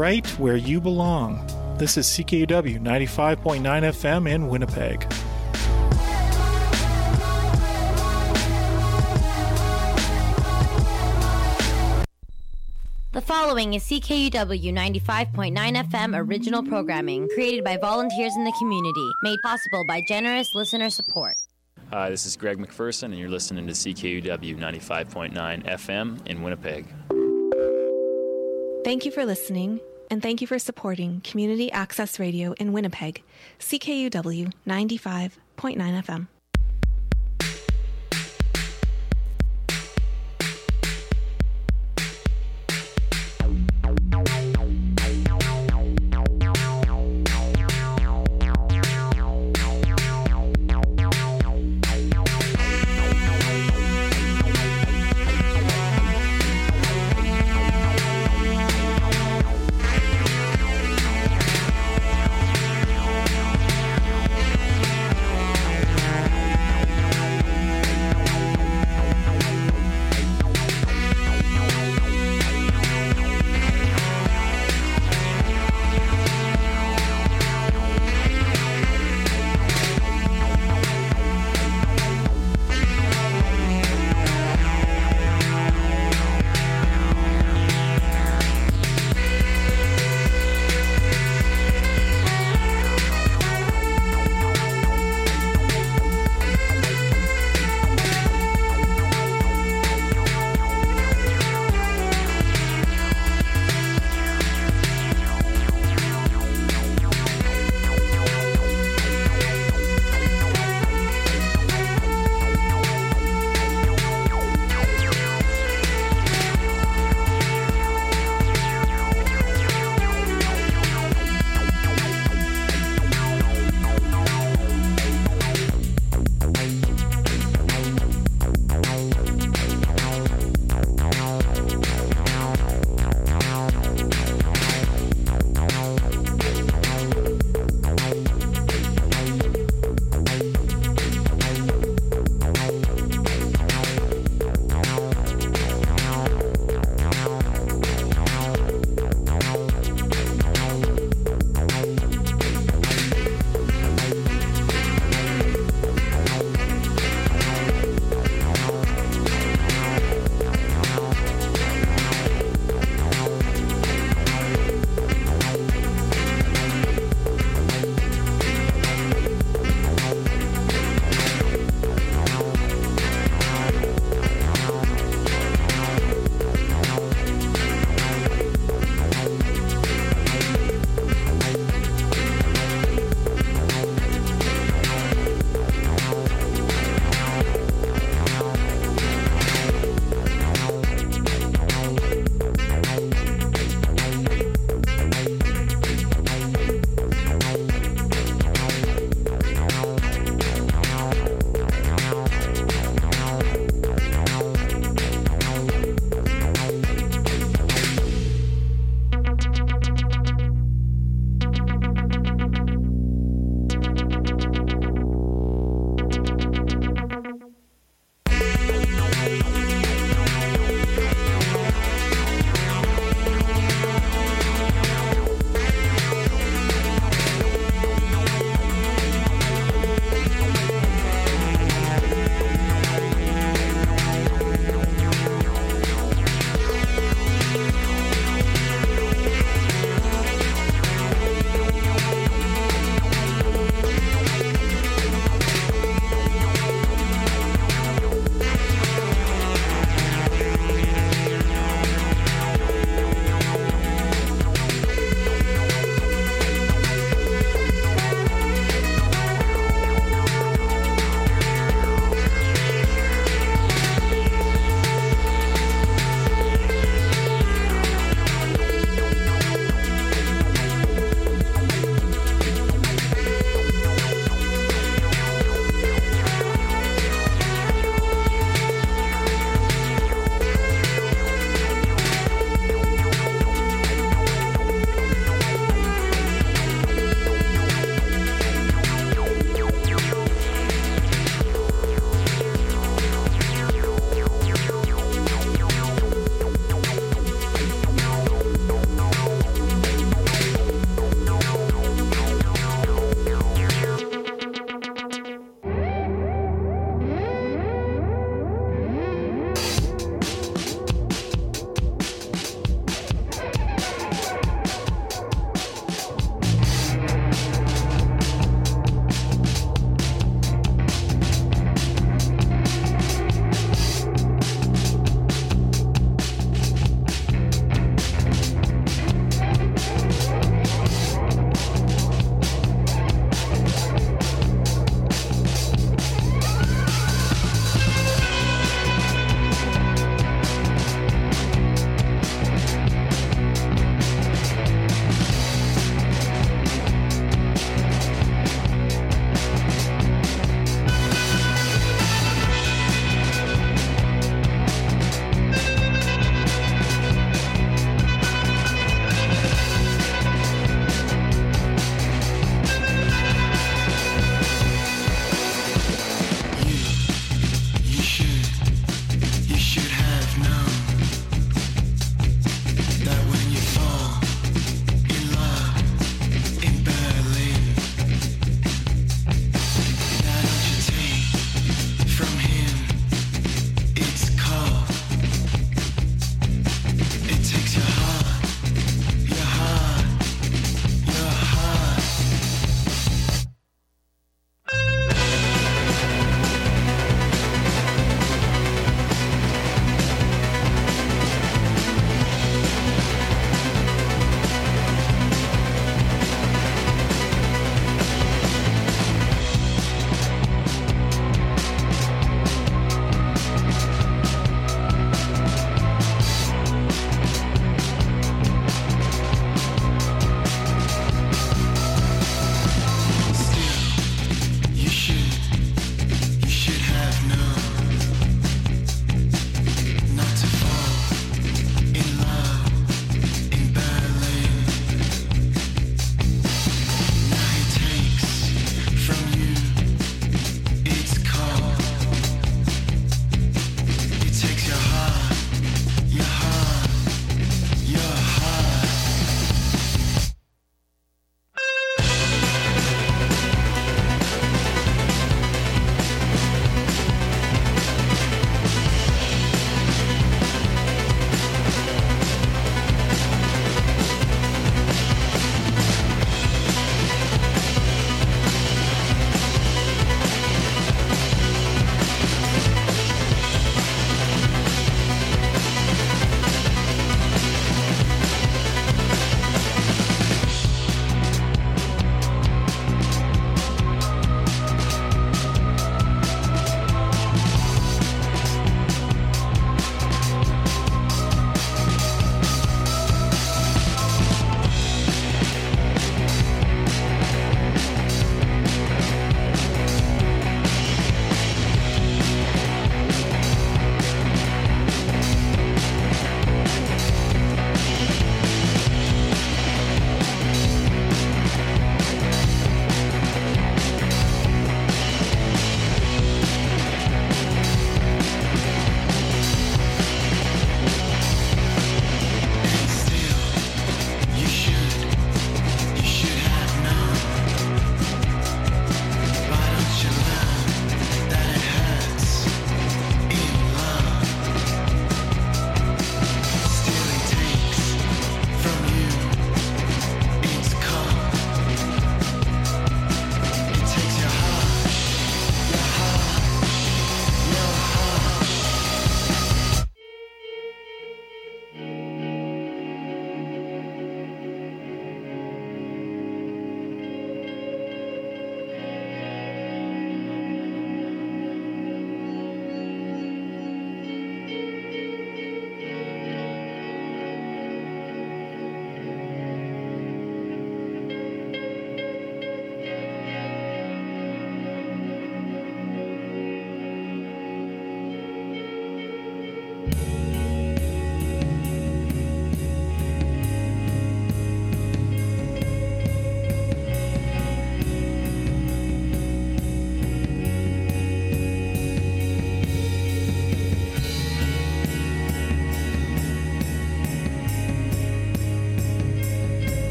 right where you belong. This is CKUW 95.9 FM in Winnipeg. The following is CKUW 95.9 FM original programming created by volunteers in the community, made possible by generous listener support. Hi, this is Greg McPherson, and you're listening to CKUW 95.9 FM in Winnipeg. Thank you for listening, and thank you for supporting Community Access Radio in Winnipeg, CKUW 95.9 FM.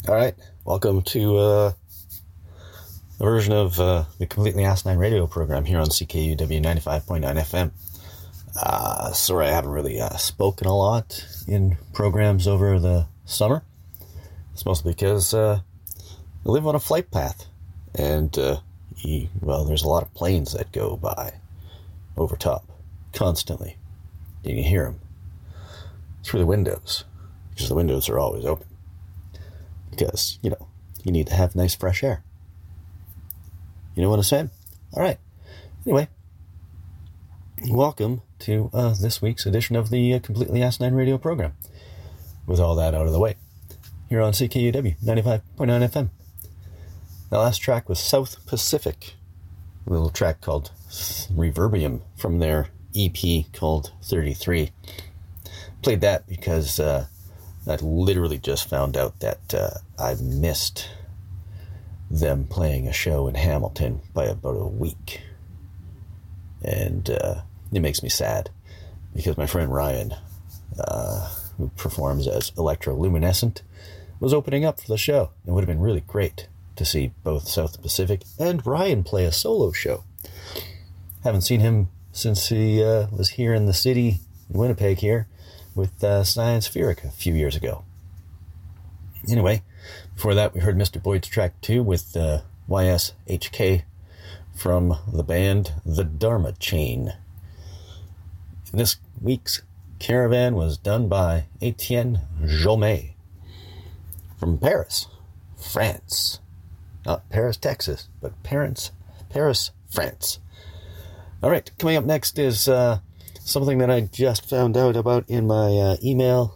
All right, welcome to a version of the Completely Asinine radio program here on CKUW 95.9 FM. Sorry, I haven't really spoken a lot in programs over the summer. It's mostly because I live on a flight path, and there's a lot of planes that go by over top constantly. You can hear them through the windows, because the windows are always open. Because, you need to have nice fresh air. You know what I'm saying? All right. Anyway, welcome to this week's edition of the Completely Asinine radio program. With all that out of the way, here on CKUW 95.9 FM. The last track was South Pacific, a little track called Reverbium from their EP called 33. Played that because I literally just found out that I missed them playing a show in Hamilton by about a week. And it makes me sad, because my friend Ryan, who performs as Electroluminescent, was opening up for the show. It would have been really great to see both South Pacific and Ryan play a solo show. Haven't seen him since he was here in the city, in Winnipeg here, with Science Spheric a few years ago. Anyway, before that we heard Mr. Boyd's track 2 with YSHK from the band The Dharma Chain. This week's Caravan was done by Etienne Jomet from Paris, France. Not Paris, Texas, but Paris, France. All right, coming up next is something that I just found out about in my email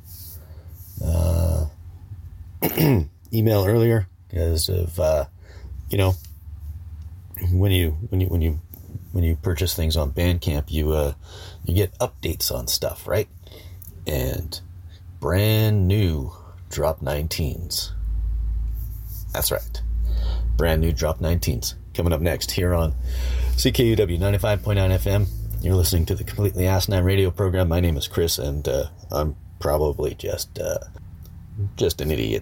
earlier, because of when you purchase things on Bandcamp, you get updates on stuff, right? And brand new Drop 19s. That's right, brand new Drop 19s coming up next here on CKUW 95.9 FM. You're listening to the Completely Asinine radio program. My name is Chris, and I'm probably just an idiot.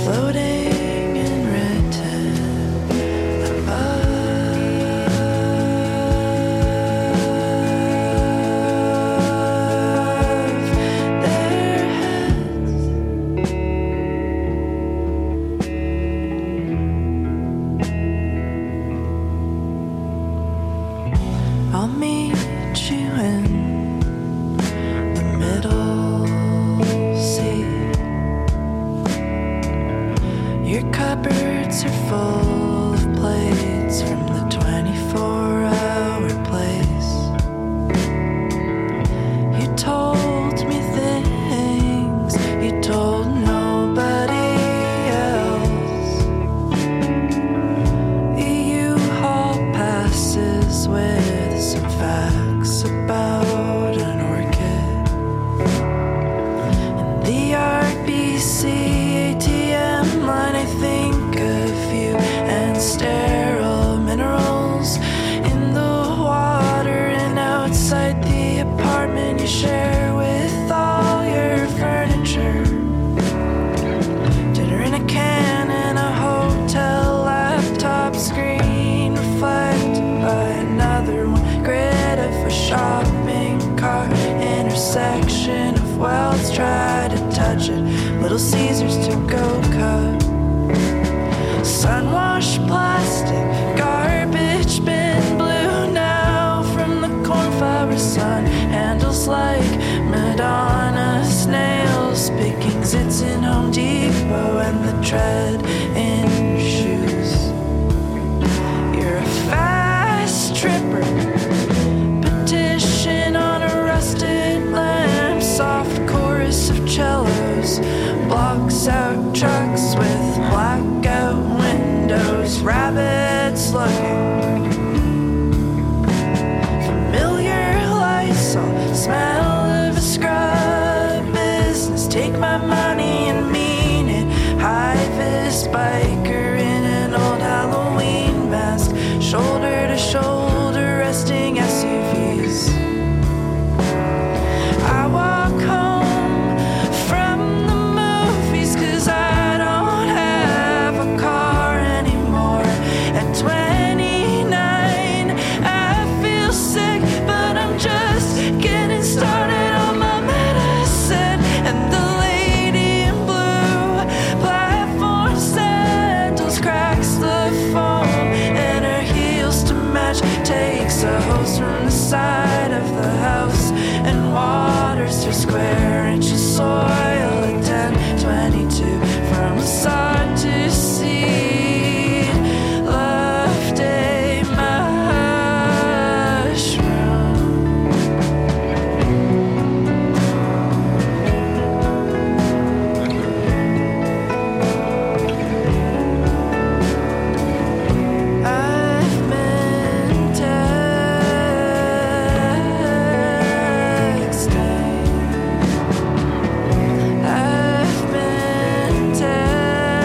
floating and written above their heads. I'll meet you in the middle seat. Your cupboards are full of plates from the 24-hour place. You told me things you told nobody else. You haul passes with some facts about an orchid. And the RBC ATM line, I think of you and sterile minerals in the water and outside the apartment you share with all your furniture. Dinner in a can and a hotel laptop screen reflected by another one. Grid of a shopping cart, intersection of worlds, try to touch it. Little Caesars to go cup. Sun-washed plastic, garbage bin blue now from the cornflower sun. Handles like Madonna snails, picking zits in Home Depot and the tread in shoes. You're a fast tripper, petition on a rusted lamp, soft chorus of cellos, blocks out trucks with blackout windows, rabbits looking, familiar Lysol, smell of a scrub business, take my money and mean it, high-vis biker in an old Halloween mask, shoulder to shoulder resting SUVs. I walk home from the movies 'cause I don't have a car anymore. At 29, I feel sick, but I'm just getting started on my medicine. And the lady in blue platform sandals cracks the foam, and her heels to match takes a hose from the side of the house and waters her square inches soil at 10:22 from a sod to seed. Love day mushroom. I've been texting. I've been texting.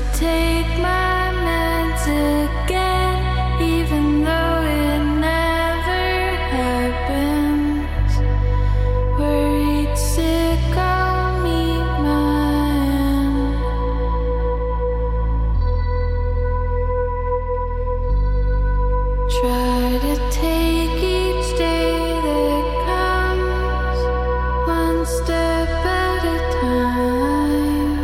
take my meds again, even though it never happens. Worried sick, I'll meet my end. Try to take each day that comes, one step at a time.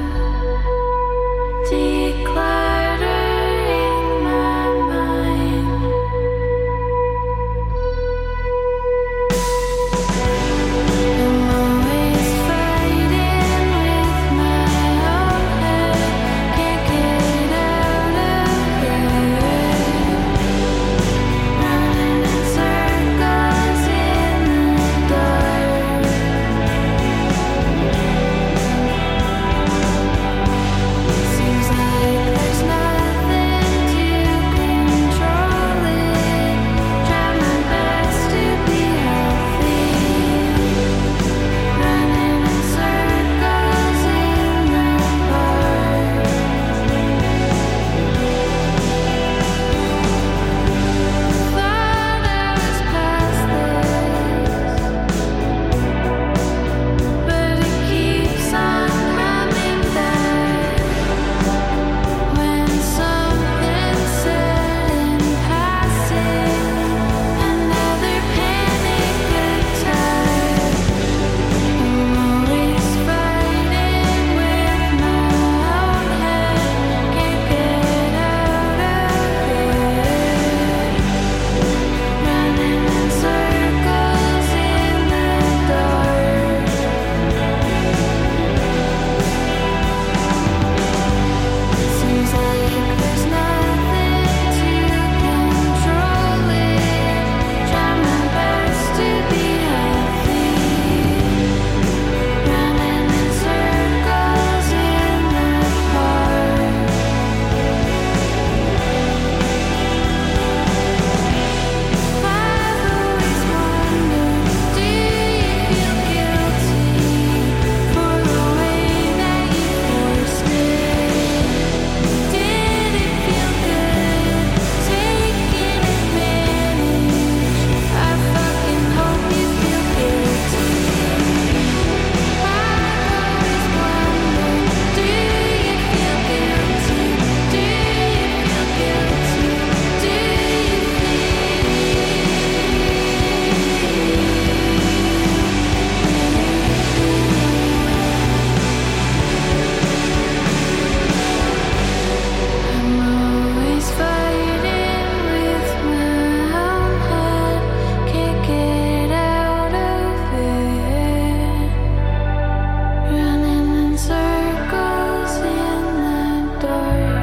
Declutter in my mind. I'm always fighting with my own head, can't get out of it. Running in circles in the dark. Seems like there's nothing to control it. Try my best to be healthy. Running in circles in the park. Thought I was past this, but it keeps on coming back. When something's said in passing, another panic attack. I'm always fighting with my own head, can't get out of it. Running in circles in the dark. Seems like there's nothing to control it. Try my best to be healthy. Running in circles in the park. I've always wondered, do you feel guilty for the way that you forced it? Did it feel good taking advantage? I fucking hope you feel guilty. I've always wondered, do you feel guilty? Do you feel guilty? Do you I'm always fighting with my own head, can't get out of it. Running in circles in the dark.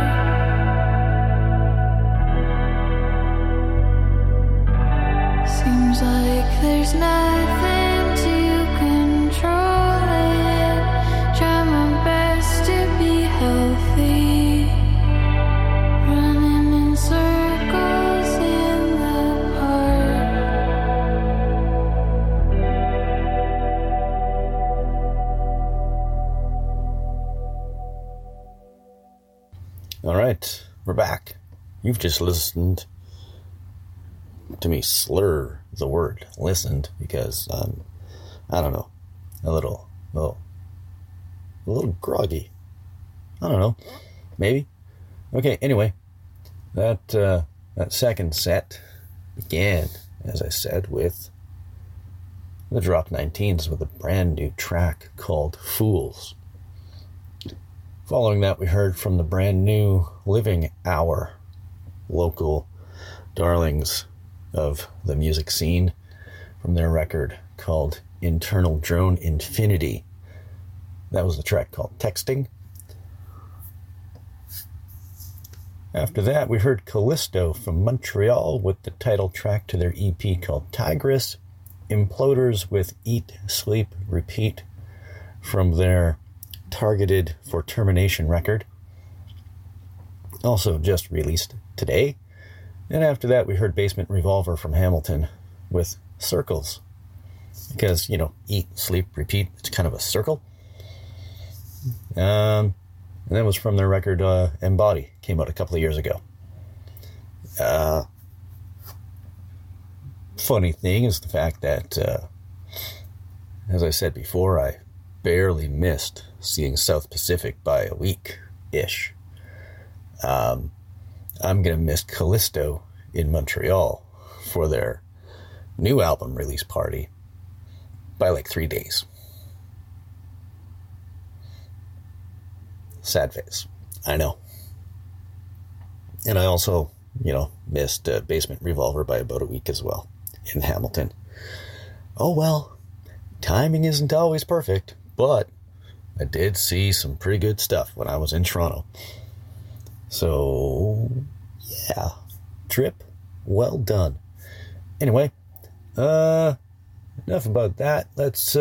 Seems like there's nothing to control it. Try my best to be healthy. Running in circles in the park. All right, we're back. You've just listened to me slur the word listened because I don't know, a little groggy. I don't know, maybe. Okay, anyway, that second set began, as I said, with the Drop 19s with a brand new track called Fools. Following that, we heard from the brand new Living Hour, local darlings of the music scene, from their record called Internal Drone Infinity. That was the track called Texting. After that, we heard Callisto from Montreal with the title track to their EP called Tigress. Imploders with Eat, Sleep, Repeat from their Targeted for Termination record, also just released today. And after that, we heard Basement Revolver from Hamilton with Circles, because, you know, eat, sleep, repeat, it's kind of a circle. And that was from their record Embody, came out a couple of years ago. Funny thing is the fact that, as I said before, I barely missed seeing South Pacific by a week-ish. I'm going to miss Callisto in Montreal for their new album release party by like 3 days. Sad face. I know. And I also, missed Basement Revolver by about a week as well in Hamilton. Oh well, timing isn't always perfect, but I did see some pretty good stuff when I was in Toronto. So, yeah, trip well done. Anyway, enough about that. Let's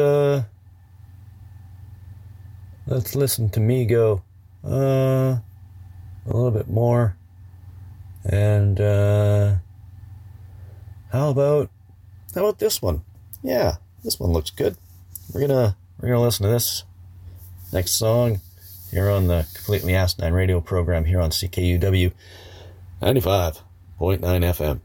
listen to me go a little bit more. And how about this one? Yeah, this one looks good. We're gonna listen to this next song here on the Completely Asinine Radio program here on CKUW 95.9 FM.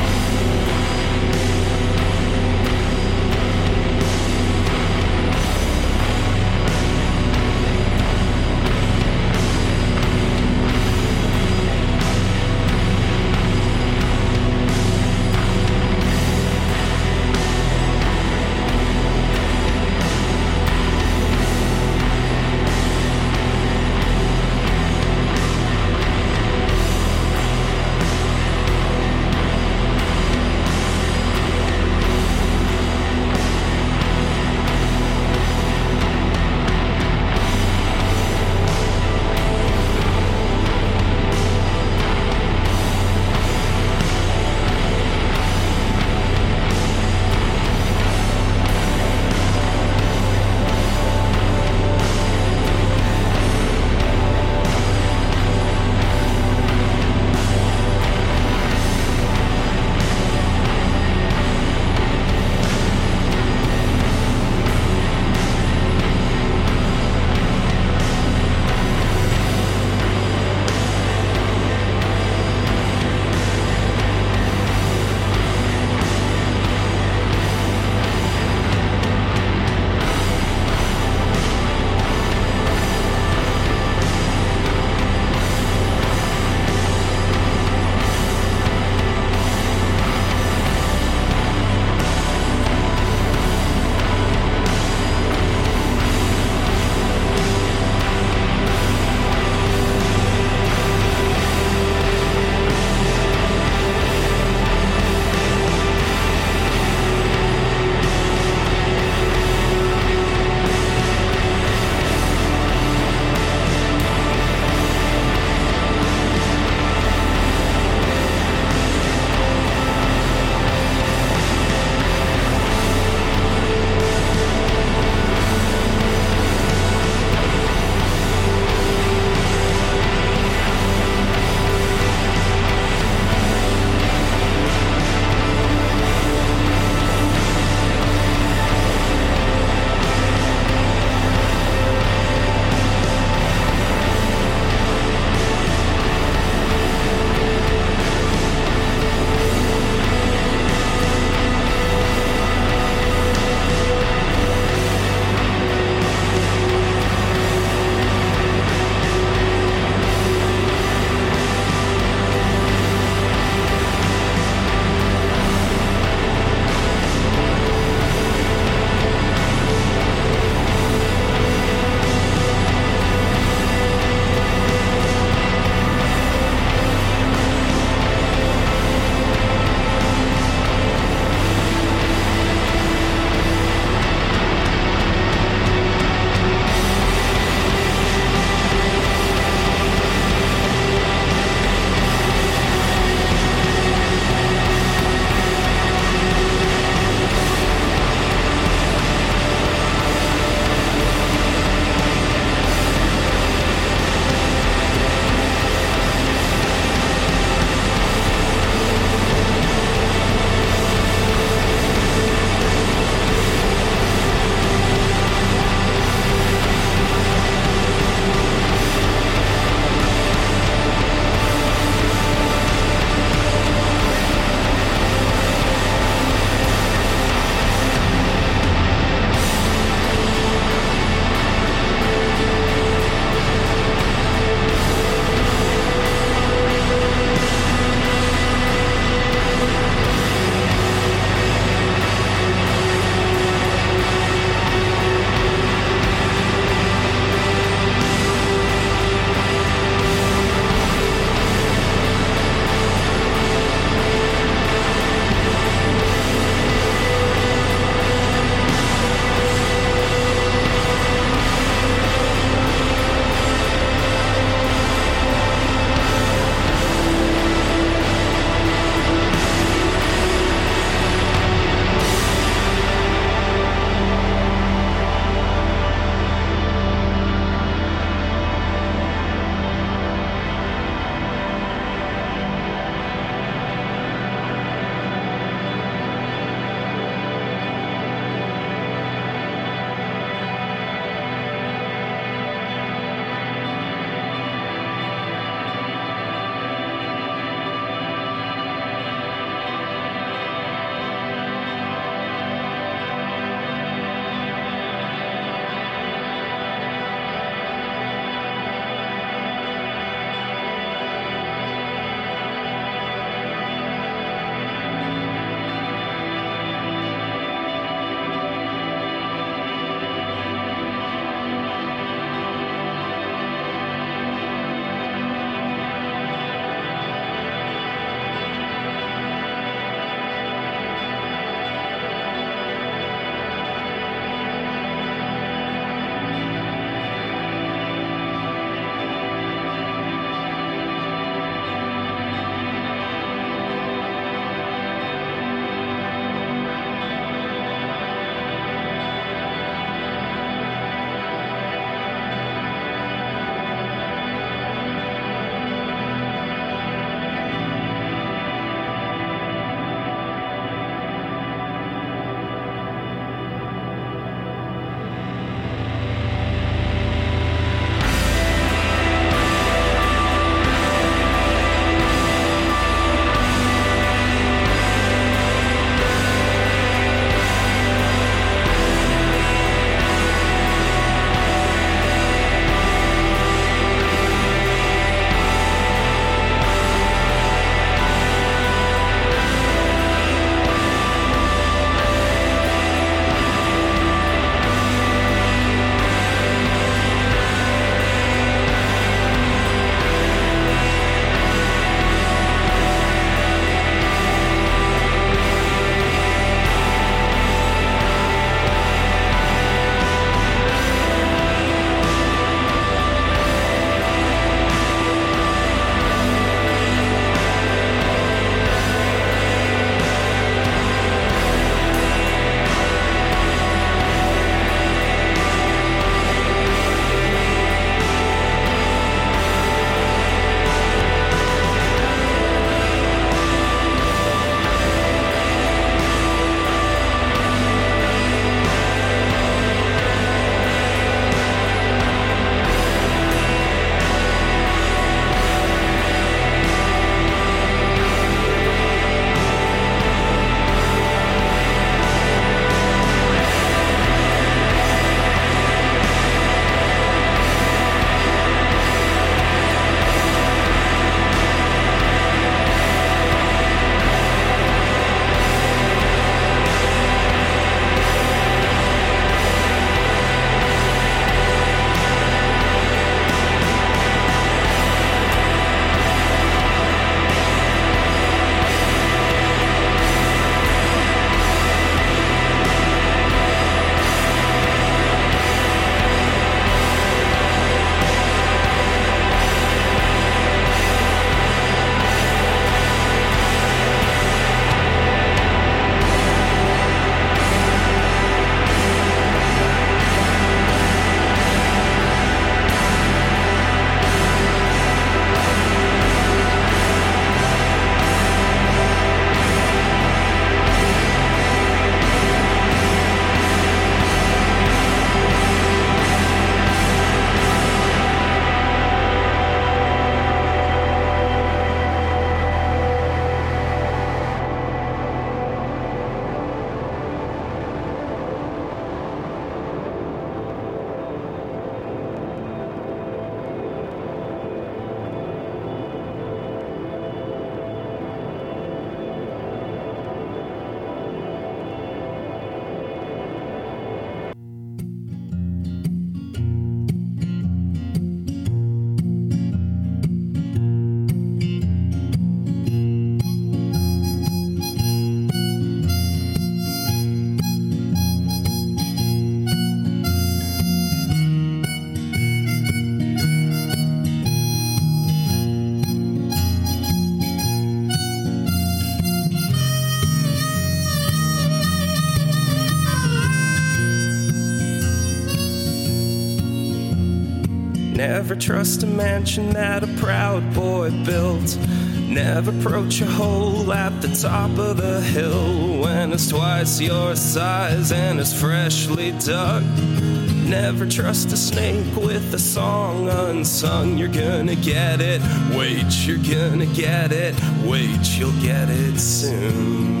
Never trust a mansion that a proud boy built. Never approach a hole at the top of the hill when it's twice your size and it's freshly dug. Never trust a snake with a song unsung. You're gonna get it, wait, you're gonna get it, wait, you'll get it soon.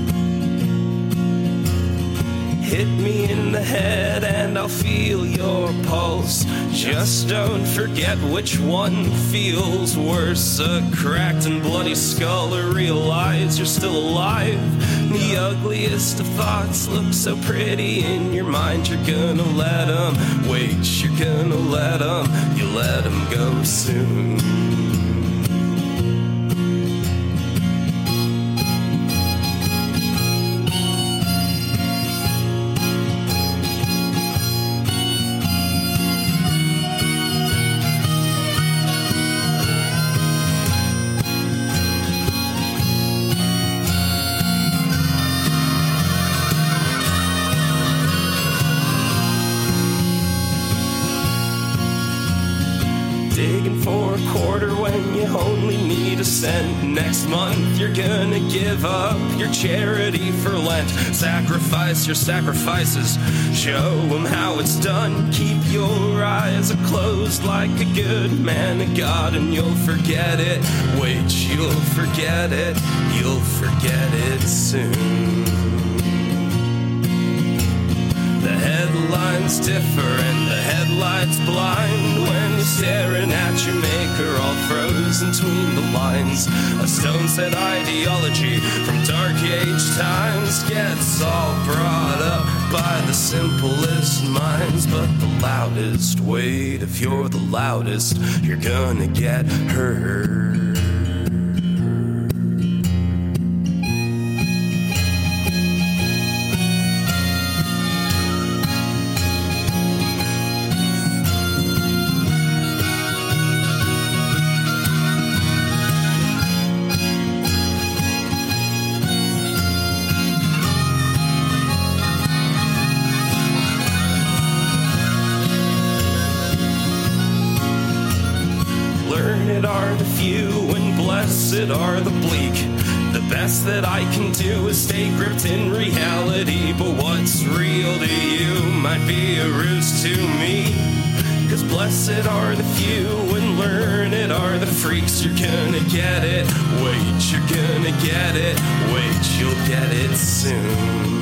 Hit me in the head and I'll feel your pulse. Just don't forget which one feels worse. A cracked and bloody skull, or realize you're still alive. The ugliest of thoughts look so pretty in your mind. You're gonna let them, wait, you're gonna let them, you let them go soon. Digging for a quarter when you only need a cent. Next month you're gonna give up your charity for Lent. Sacrifice your sacrifices, show them how it's done. Keep your eyes closed like a good man of God, and you'll forget it, wait, you'll forget it, you'll forget it soon. The headlines differ and the headlights blind when you're staring at your maker all frozen between the lines. A stone-set ideology from dark age times gets all brought up by the simplest minds. But the loudest, wait, if you're the loudest, you're gonna get heard. Learned are the few and blessed are the bleak. The best that I can do is stay gripped in reality, but what's real to you might be a ruse to me. Cause blessed are the few and learned are the freaks. You're gonna get it, wait, you're gonna get it, wait, you'll get it soon.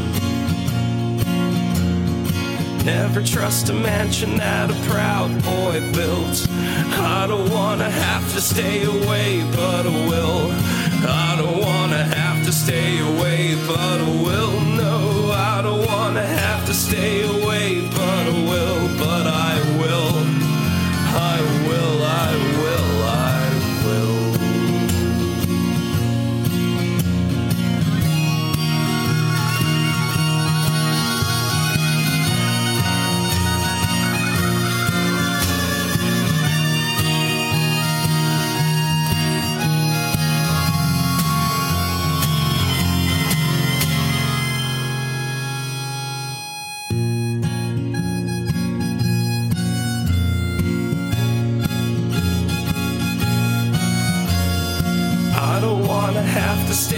Never trust a mansion that a proud boy built. I don't wanna have to stay away, but I will. I don't wanna have to stay away, but I